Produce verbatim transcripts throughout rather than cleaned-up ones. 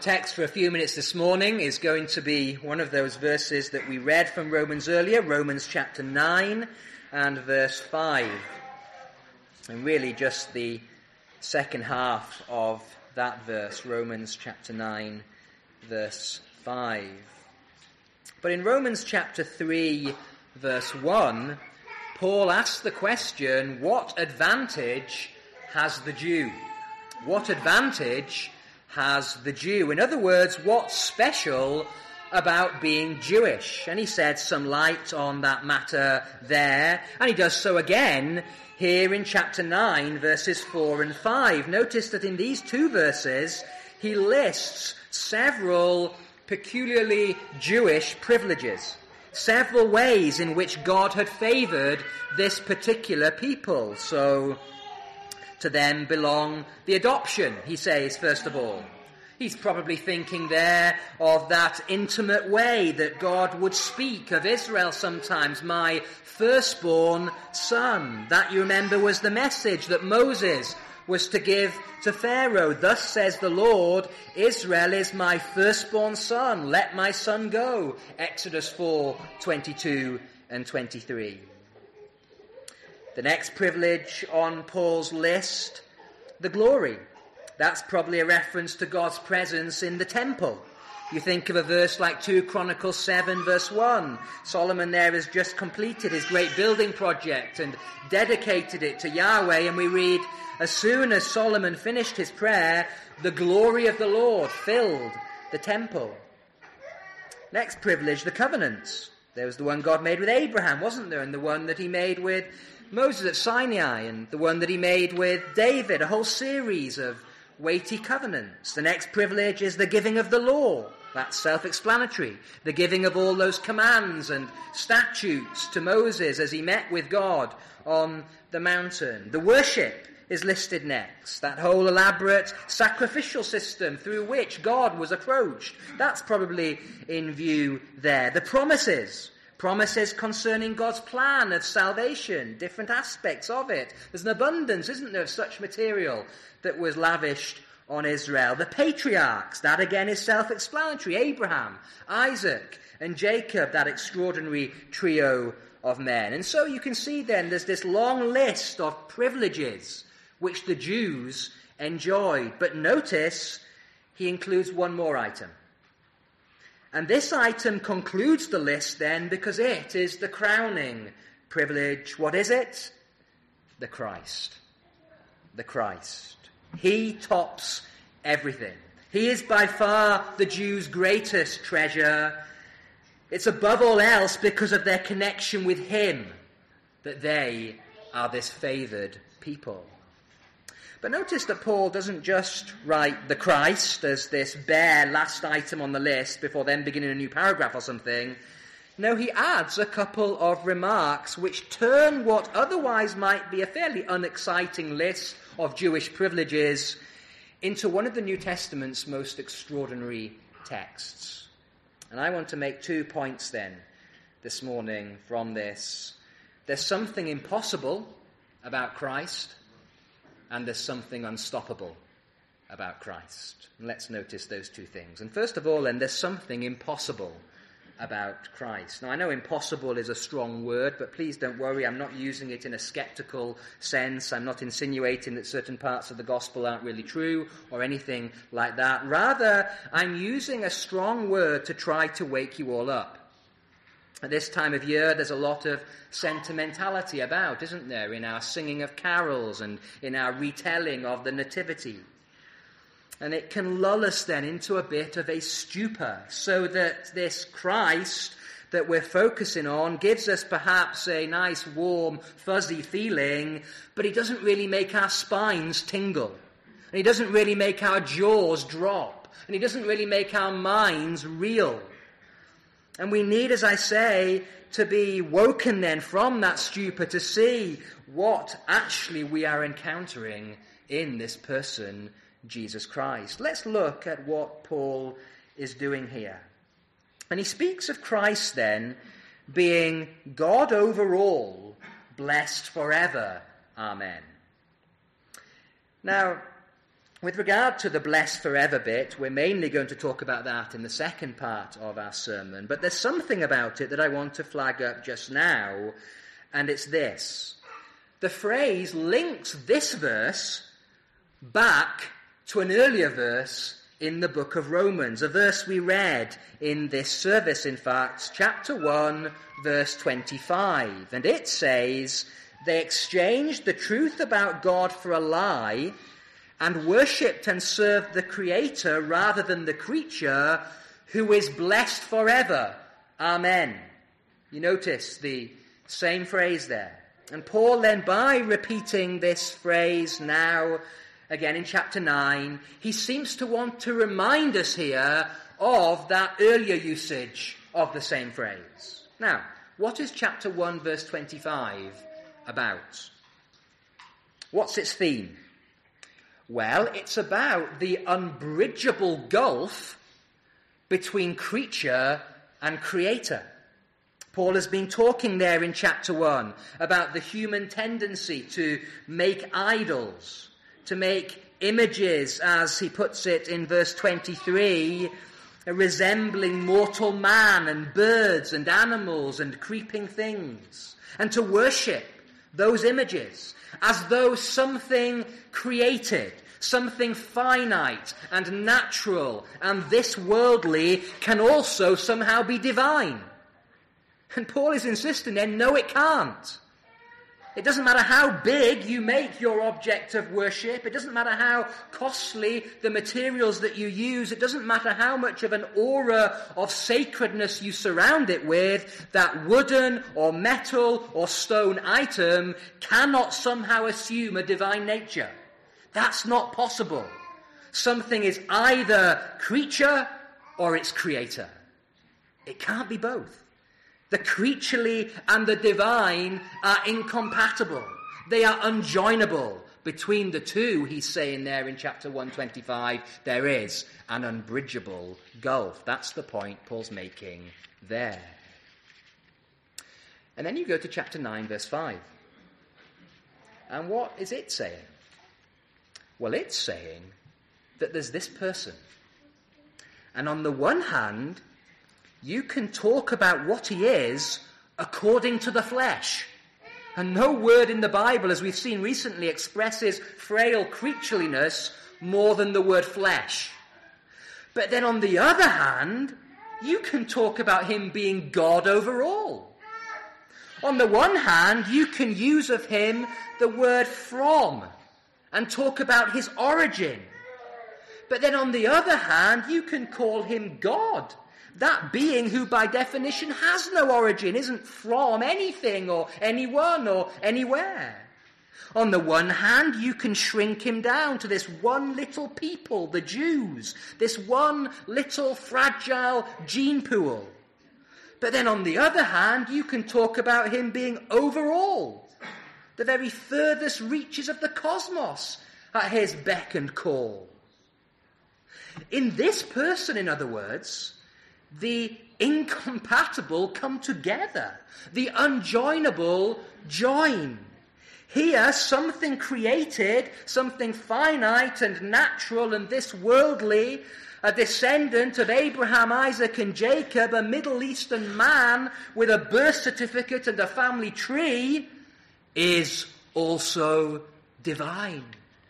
Text for a few minutes this morning is going to be one of those verses that we read from Romans earlier, Romans chapter nine and verse five. And really just the second half of that verse, Romans chapter nine, verse five. But in Romans chapter three, verse one, Paul asks the question, what advantage has the Jew? What advantage has the Jew? In other words, what's special about being Jewish? And he sheds some light on that matter there, and he does so again here in chapter nine, verses four and five. Notice that in these two verses, he lists several peculiarly Jewish privileges, several ways in which God had favored this particular people. So, to them belong the adoption, he says, first of all. He's probably thinking there of that intimate way that God would speak of Israel sometimes, my firstborn son. That, you remember, was the message that Moses was to give to Pharaoh. Thus says the Lord, Israel is my firstborn son. Let my son go. Exodus four, twenty-two and twenty-three. The next privilege on Paul's list, the glory. That's probably a reference to God's presence in the temple. You think of a verse like two Chronicles seven, verse one. Solomon there has just completed his great building project and dedicated it to Yahweh, and we read, as soon as Solomon finished his prayer, the glory of the Lord filled the temple. Next privilege, the covenants. There was the one God made with Abraham, wasn't there? And the one that he made with Moses at Sinai, and the one that he made with David, a whole series of weighty covenants. The next privilege is the giving of the law. That's self-explanatory. The giving of all those commands and statutes to Moses as he met with God on the mountain. The worship is listed next. That whole elaborate sacrificial system through which God was approached. That's probably in view there. The promises. Promises concerning God's plan of salvation, different aspects of it. There's an abundance, isn't there, of such material that was lavished on Israel. The patriarchs, that again is self-explanatory. Abraham, Isaac, and Jacob, that extraordinary trio of men. And so you can see then there's this long list of privileges which the Jews enjoyed. But notice he includes one more item. And this item concludes the list then because it is the crowning privilege. What is it? The Christ. The Christ. He tops everything. He is by far the Jews' greatest treasure. It's above all else because of their connection with him that they are this favoured people. But notice that Paul doesn't just write the Christ as this bare last item on the list before then beginning a new paragraph or something. No, he adds a couple of remarks which turn what otherwise might be a fairly unexciting list of Jewish privileges into one of the New Testament's most extraordinary texts. And I want to make two points then this morning from this. There's something impossible about Christ, and there's something unstoppable about Christ. And let's notice those two things. And first of all, then, there's something impossible about Christ. Now, I know impossible is a strong word, but please don't worry, I'm not using it in a skeptical sense. I'm not insinuating that certain parts of the gospel aren't really true or anything like that. Rather, I'm using a strong word to try to wake you all up. At this time of year, there's a lot of sentimentality about, isn't there, in our singing of carols and in our retelling of the Nativity. And it can lull us then into a bit of a stupor, so that this Christ that we're focusing on gives us perhaps a nice, warm, fuzzy feeling, but he doesn't really make our spines tingle. And he doesn't really make our jaws drop. And he doesn't really make our minds reel. And we need, as I say, to be woken then from that stupor to see what actually we are encountering in this person, Jesus Christ. Let's look at what Paul is doing here. And he speaks of Christ then being God over all, blessed forever. Amen. Now, With regard to the blessed forever bit, we're mainly going to talk about that in the second part of our sermon, but there's something about it that I want to flag up just now, and it's this. The phrase links this verse back to an earlier verse in the book of Romans, a verse we read in this service, in fact, chapter one, verse twenty-five. And it says, "They exchanged the truth about God for a lie and worshipped and served the Creator rather than the creature, who is blessed forever. Amen." You notice the same phrase there. And Paul then, by repeating this phrase now, again in chapter nine, he seems to want to remind us here of that earlier usage of the same phrase. Now, what is chapter one, verse twenty-five about? What's its theme? Well, it's about the unbridgeable gulf between creature and creator. Paul has been talking there in chapter one about the human tendency to make idols, to make images, as he puts it in verse twenty-three, resembling mortal man and birds and animals and creeping things, and to worship those images as though something created, something finite and natural and this worldly can also somehow be divine. And Paul is insisting then, no, it can't. It doesn't matter how big you make your object of worship. It doesn't matter how costly the materials that you use. It doesn't matter how much of an aura of sacredness you surround it with. That wooden or metal or stone item cannot somehow assume a divine nature. That's not possible. Something is either creature or it's creator. It can't be both. The creaturely and the divine are incompatible. They are unjoinable. Between the two, he's saying there in chapter one twenty-five, there is an unbridgeable gulf. That's the point Paul's making there. And then you go to chapter nine, verse five. And what is it saying? Well, it's saying that there's this person. And on the one hand, you can talk about what he is according to the flesh. And no word in the Bible, as we've seen recently, expresses frail creatureliness more than the word flesh. But then on the other hand, you can talk about him being God over all. On the one hand, you can use of him the word from and talk about his origin. But then on the other hand, you can call him God. That being who by definition has no origin, isn't from anything or anyone or anywhere. On the one hand, you can shrink him down to this one little people, the Jews, this one little fragile gene pool. But then on the other hand, you can talk about him being over all, the very furthest reaches of the cosmos at his beck and call. In this person, in other words, the incompatible come together. The unjoinable join. Here, something created, something finite and natural and this worldly, a descendant of Abraham, Isaac, and Jacob, a Middle Eastern man with a birth certificate and a family tree, is also divine.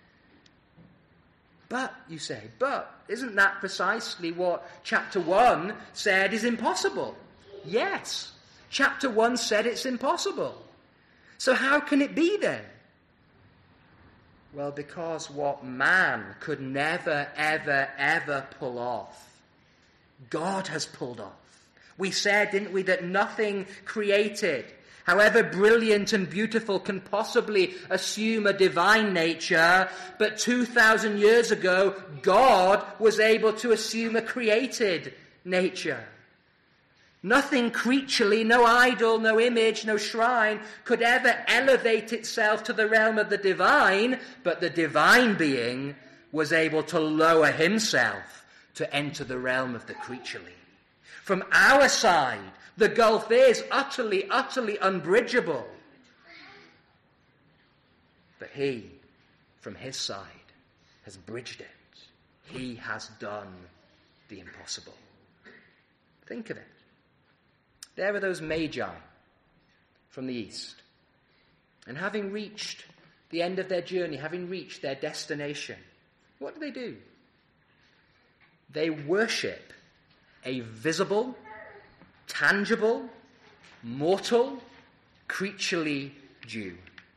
But, you say, but isn't that precisely what chapter one said is impossible? Yes, chapter one said it's impossible. So how can it be then? Well, because what man could never, ever, ever pull off, God has pulled off. We said, didn't we, that nothing created, however brilliant and beautiful, can possibly assume a divine nature, but two thousand years ago, God was able to assume a created nature. Nothing creaturely, no idol, no image, no shrine could ever elevate itself to the realm of the divine, but the divine being was able to lower himself to enter the realm of the creaturely. From our side, the gulf is utterly, utterly unbridgeable. But he, from his side, has bridged it. He has done the impossible. Think of it. There are those magi from the east. And having reached the end of their journey, having reached their destination, what do they do? They worship a visible, tangible, mortal, creaturely Jew.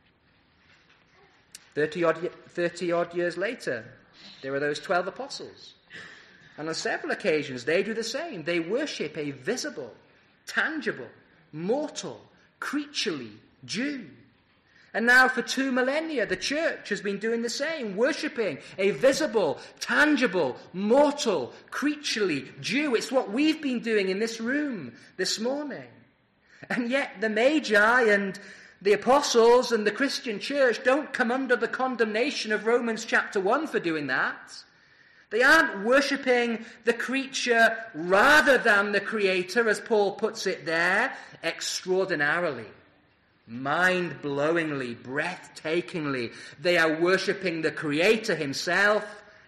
Thirty odd, thirty odd years later, there are those twelve apostles. And on several occasions, they do the same. They worship a visible, tangible, mortal, creaturely Jew. And now for two millennia, the church has been doing the same, worshipping a visible, tangible, mortal, creaturely Jew. It's what we've been doing in this room this morning. And yet the Magi and the apostles and the Christian church don't come under the condemnation of Romans chapter one for doing that. They aren't worshipping the creature rather than the creator, as Paul puts it there, extraordinarily, mind-blowingly, breathtakingly. They are worshipping the creator himself,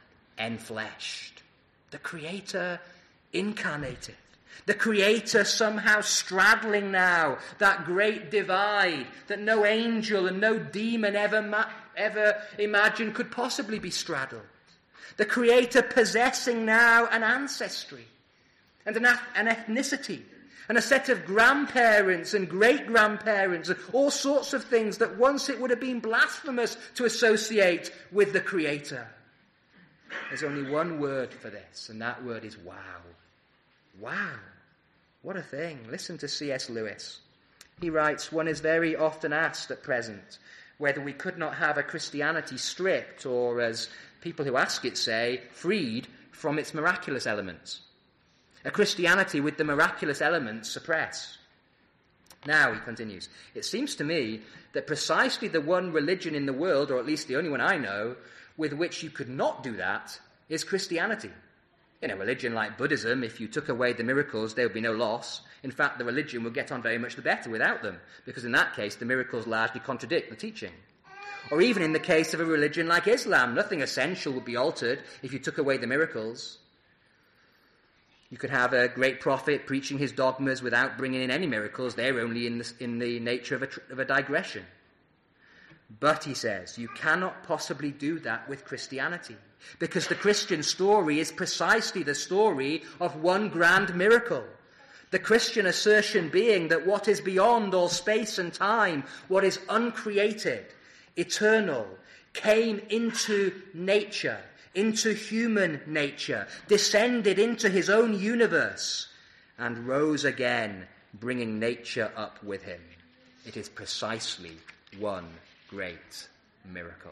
enfleshed. The creator incarnated. The creator somehow straddling now that great divide that no angel and no demon ever, ma- ever imagined could possibly be straddled. The creator possessing now an ancestry and an, an ethnicity and a set of grandparents and great-grandparents and all sorts of things that once it would have been blasphemous to associate with the creator. There's only one word for this, and that word is wow. Wow. What a thing. Listen to C S Lewis. He writes, "One is very often asked at present whether we could not have a Christianity stripped, or, as people who ask it say, freed from its miraculous elements. A Christianity with the miraculous elements suppressed. Now," he continues, "it seems to me that precisely the one religion in the world, or at least the only one I know, with which you could not do that is Christianity. In a religion like Buddhism, if you took away the miracles, there would be no loss. In fact, the religion would get on very much the better without them, because in that case, the miracles largely contradict the teaching. Or even in the case of a religion like Islam, nothing essential would be altered if you took away the miracles. You could have a great prophet preaching his dogmas without bringing in any miracles. They're only in the, in the nature of a, of a digression. But," he says, "you cannot possibly do that with Christianity, because the Christian story is precisely the story of one grand miracle. The Christian assertion being that what is beyond all space and time, what is uncreated, eternal, came into nature, into human nature, descended into his own universe, and rose again, bringing nature up with him. It is precisely one great miracle."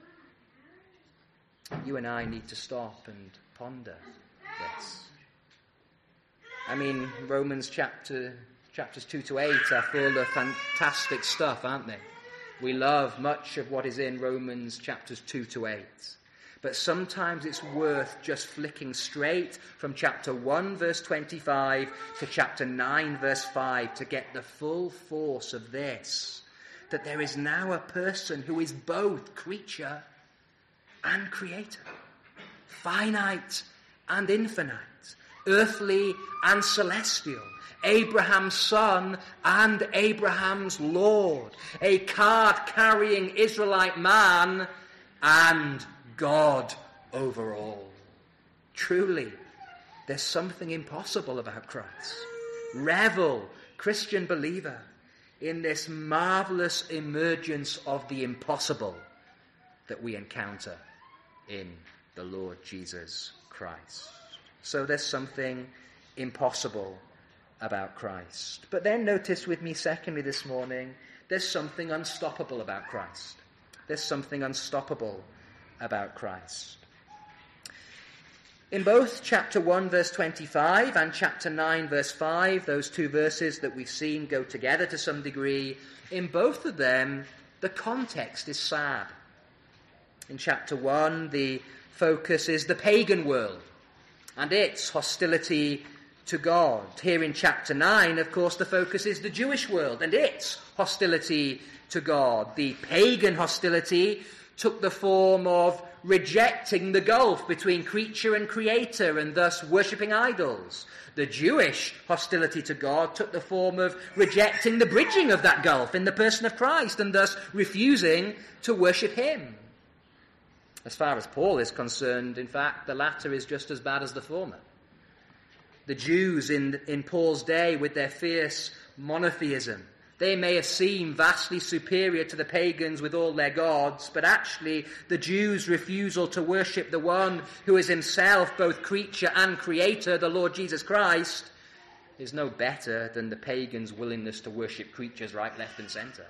You and I need to stop and ponder this. I mean, Romans chapter chapters two to eight are full of fantastic stuff, aren't they? We love much of what is in Romans chapters two to eight. But sometimes it's worth just flicking straight from chapter one, verse twenty-five, to chapter nine, verse five, to get the full force of this. That there is now a person who is both creature and creator, finite and infinite, earthly and celestial, Abraham's son and Abraham's Lord, a card-carrying Israelite man and God over all. Truly, there's something impossible about Christ. Revel, Christian believer, in this marvelous emergence of the impossible that we encounter in the Lord Jesus Christ. So there's something impossible about Christ. But then notice with me, secondly, this morning, there's something unstoppable about Christ. There's something unstoppable about Christ. In both chapter one, verse twenty-five, and chapter nine, verse five, those two verses that we've seen go together to some degree, in both of them, the context is sad. In chapter one, the focus is the pagan world and its hostility to God. Here in chapter nine, of course, the focus is the Jewish world and its hostility to God. The pagan hostility took the form of rejecting the gulf between creature and creator and thus worshipping idols. The Jewish hostility to God took the form of rejecting the bridging of that gulf in the person of Christ and thus refusing to worship him. As far as Paul is concerned, in fact, the latter is just as bad as the former. The Jews in, in Paul's day, with their fierce monotheism, they may have seemed vastly superior to the pagans with all their gods, but actually the Jews' refusal to worship the one who is himself both creature and creator, the Lord Jesus Christ, is no better than the pagans' willingness to worship creatures right, left, and centre.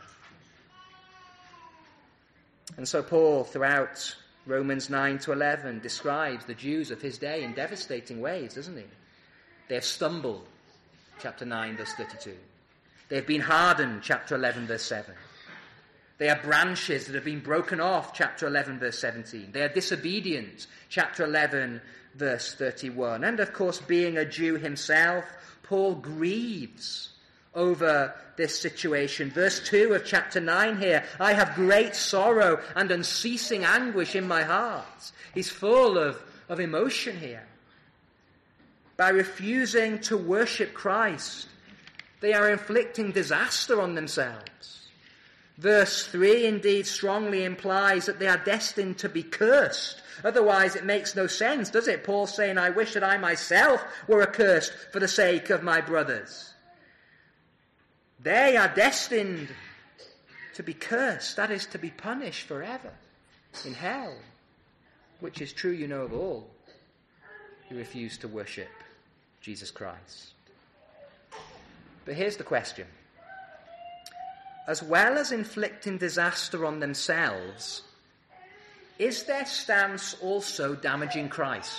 And so Paul, throughout Romans nine to eleven, describes the Jews of his day in devastating ways, doesn't he? They have stumbled, chapter nine, verse thirty-two. They have been hardened, chapter eleven, verse seven. They are branches that have been broken off, chapter eleven, verse seventeen. They are disobedient, chapter eleven, verse thirty-one. And of course, being a Jew himself, Paul grieves over this situation. Verse two of chapter nine here, I have great sorrow and unceasing anguish in my heart. He's full of, of emotion here. By refusing to worship Christ, they are inflicting disaster on themselves. Verse three indeed strongly implies that they are destined to be cursed. Otherwise it makes no sense, does it? Paul saying, I wish that I myself were accursed for the sake of my brothers. They are destined to be cursed, that is, to be punished forever in hell, which is true, you know, of all who refuse to worship Jesus Christ. But here's the question. As well as inflicting disaster on themselves, is their stance also damaging Christ?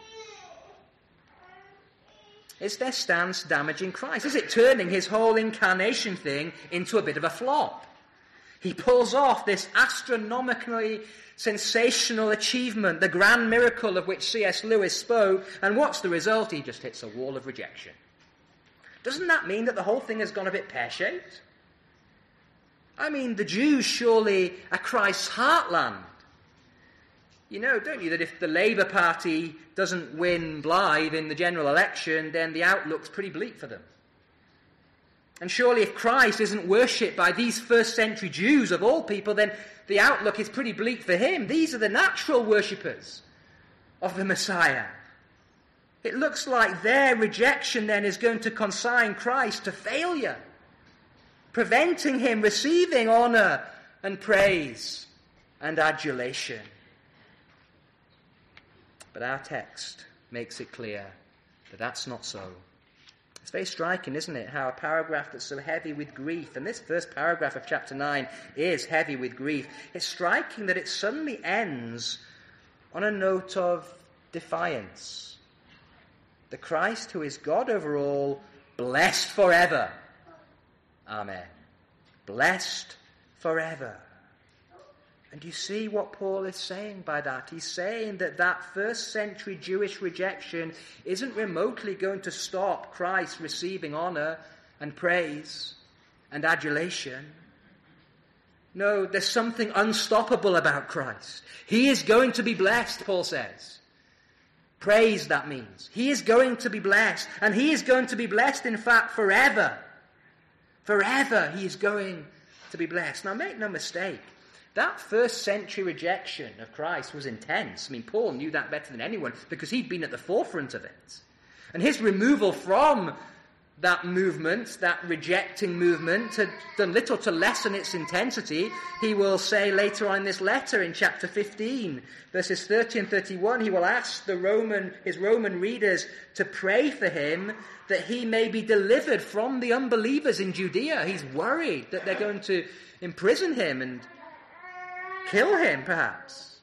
Is their stance damaging Christ? Is it turning his whole incarnation thing into a bit of a flop? He pulls off this astronomically sensational achievement, the grand miracle of which C S Lewis spoke, and what's the result? He just hits a wall of rejection. Doesn't that mean that the whole thing has gone a bit pear-shaped? I mean, the Jews surely are Christ's heartland. You know, don't you, that if the Labour Party doesn't win Blythe in the general election, then the outlook's pretty bleak for them. And surely if Christ isn't worshipped by these first century Jews of all people, then the outlook is pretty bleak for him. These are the natural worshippers of the Messiah. It looks like their rejection then is going to consign Christ to failure, preventing him receiving honour and praise and adulation. But our text makes it clear that that's not so. It's very striking, isn't it, how a paragraph that's so heavy with grief, and this first paragraph of chapter nine is heavy with grief, it's striking that it suddenly ends on a note of defiance. The Christ who is God over all, blessed forever. Amen. Blessed forever. And you see what Paul is saying by that? He's saying that that first century Jewish rejection isn't remotely going to stop Christ receiving honor and praise and adulation. No, there's something unstoppable about Christ. He is going to be blessed, Paul says. Praise, that means. He is going to be blessed. And he is going to be blessed, in fact, forever. Forever he is going to be blessed. Now, make no mistake. That first century rejection of Christ was intense. I mean, Paul knew that better than anyone because he'd been at the forefront of it. And his removal from that movement, that rejecting movement, had done little to lessen its intensity. He will say later on in this letter in chapter fifteen, verses thirty and thirty-one, he will ask the Roman, his Roman readers to pray for him that he may be delivered from the unbelievers in Judea. He's worried that they're going to imprison him and kill him, perhaps.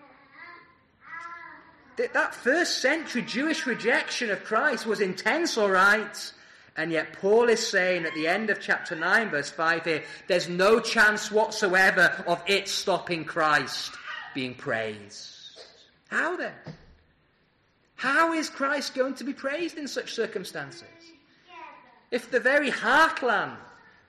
That first century Jewish rejection of Christ was intense, all right. And yet Paul is saying at the end of chapter nine, verse five here, there's no chance whatsoever of it stopping Christ being praised. How then? How is Christ going to be praised in such circumstances? If the very heartland,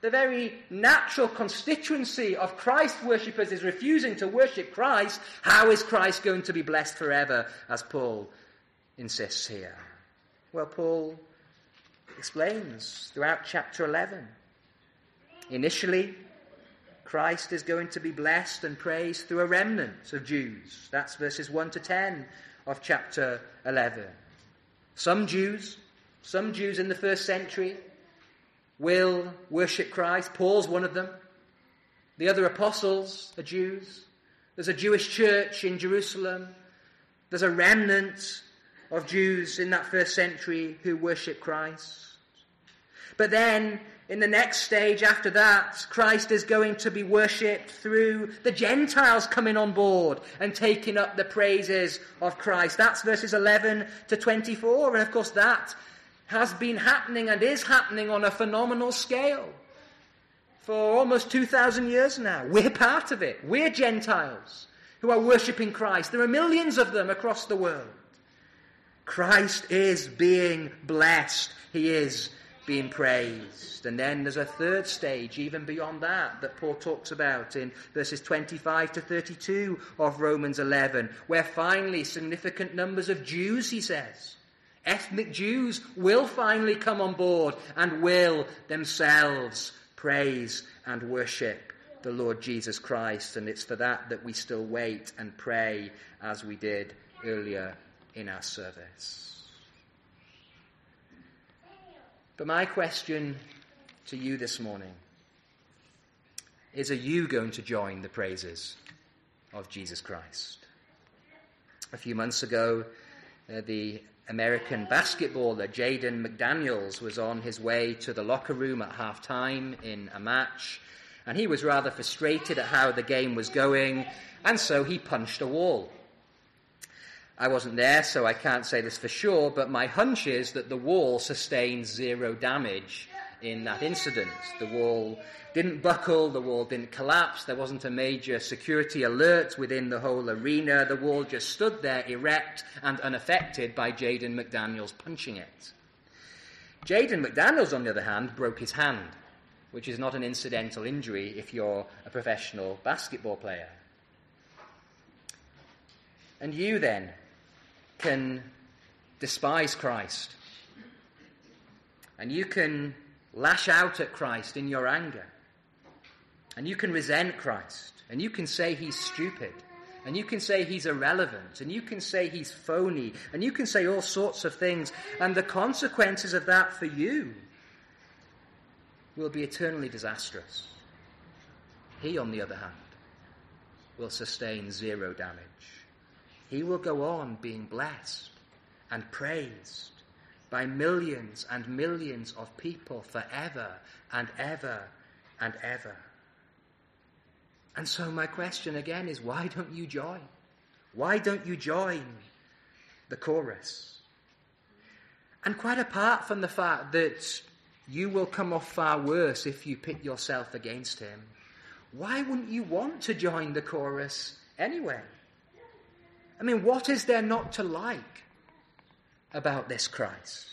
the very natural constituency of Christ worshippers is refusing to worship Christ, how is Christ going to be blessed forever, as Paul insists here? Well, Paul explains throughout chapter eleven. Initially, Christ is going to be blessed and praised through a remnant of Jews. That's verses one to ten of chapter eleven. Some Jews, some Jews in the first century will worship Christ. Paul's one of them. The other apostles are Jews. There's a Jewish church in Jerusalem. There's a remnant of Jews in that first century who worship Christ. But then, in the next stage after that, Christ is going to be worshipped through the Gentiles coming on board and taking up the praises of Christ. That's verses eleven to twenty-four. And of course that has been happening and is happening on a phenomenal scale for almost two thousand years now. We're part of it. We're Gentiles who are worshipping Christ. There are millions of them across the world. Christ is being blessed. He is being praised. And then there's a third stage, even beyond that, that Paul talks about in verses twenty-five to thirty-two of Romans eleven, where finally significant numbers of Jews, he says, ethnic Jews, will finally come on board and will themselves praise and worship the Lord Jesus Christ. And it's for that that we still wait and pray, as we did earlier in our service. But my question to you this morning is, are you going to join the praises of Jesus Christ? A few months ago, uh, the American basketballer Jaden McDaniels was on his way to the locker room at half-time in a match, and he was rather frustrated at how the game was going, and so he punched a wall. I wasn't there, so I can't say this for sure, but my hunch is that the wall sustained zero damage in that incident. The wall didn't buckle, the wall didn't collapse, there wasn't a major security alert within the whole arena. The wall just stood there erect and unaffected by Jaden McDaniels punching it. Jaden McDaniels, on the other hand, broke his hand, which is not an incidental injury if you're a professional basketball player. And you then can despise Christ, and you can lash out at Christ in your anger, and you can resent Christ, and you can say he's stupid, and you can say he's irrelevant, and you can say he's phony, and you can say all sorts of things, and the consequences of that for you will be eternally disastrous. He, on the other hand, will sustain zero damage. He will go on being blessed and praised by millions and millions of people forever and ever and ever. And so my question again is, why don't you join? Why don't you join the chorus? And quite apart from the fact that you will come off far worse if you pit yourself against him, why wouldn't you want to join the chorus anyway? I mean, what is there not to like about this Christ?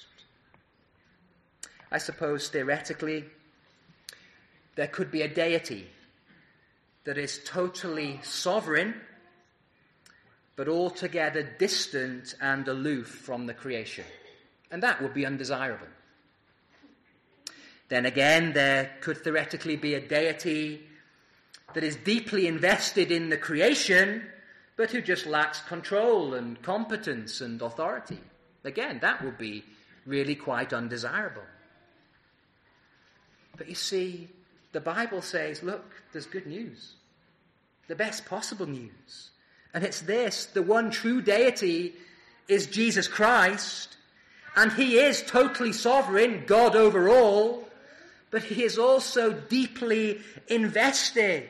I suppose theoretically there could be a deity that is totally sovereign, but altogether distant and aloof from the creation. And that would be undesirable. Then again, there could theoretically be a deity that is deeply invested in the creation, but who just lacks control and competence and authority. Again, that would be really quite undesirable. But you see, the Bible says, look, there's good news. The best possible news. And it's this: the one true deity is Jesus Christ, and he is totally sovereign, God over all, but he is also deeply invested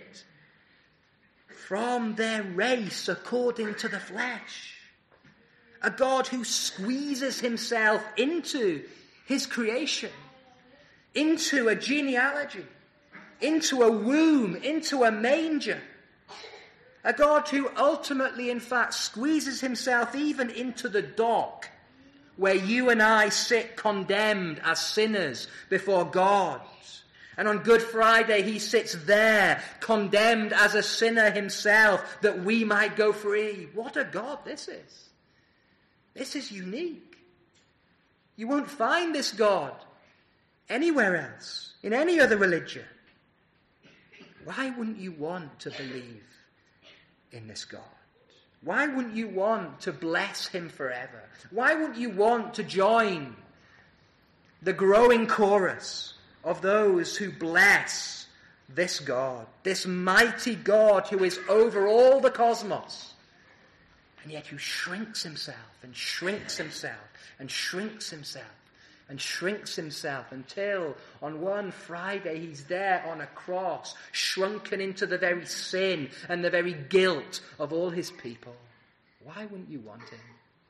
from their race according to the flesh. A God who squeezes himself into his creation, into a genealogy, into a womb, into a manger. A God who ultimately, in fact, squeezes himself even into the dock where you and I sit condemned as sinners before God. And on Good Friday, he sits there, condemned as a sinner himself, that we might go free. What a God this is. This is unique. You won't find this God anywhere else, in any other religion. Why wouldn't you want to believe in this God? Why wouldn't you want to bless him forever? Why wouldn't you want to join the growing chorus of those who bless this God, this mighty God who is over all the cosmos, and yet who shrinks himself and shrinks himself and shrinks himself and shrinks himself until on one Friday he's there on a cross, shrunken into the very sin and the very guilt of all his people. Why wouldn't you want him?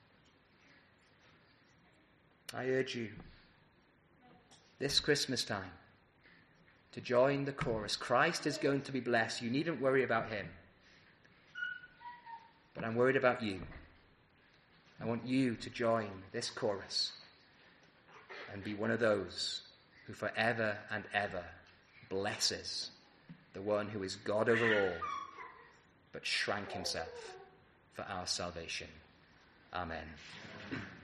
I urge you this Christmas time to join the chorus. Christ is going to be blessed. You needn't worry about him. But I'm worried about you. I want you to join this chorus and be one of those who forever and ever blesses the one who is God over all, but shrank himself for our salvation. Amen.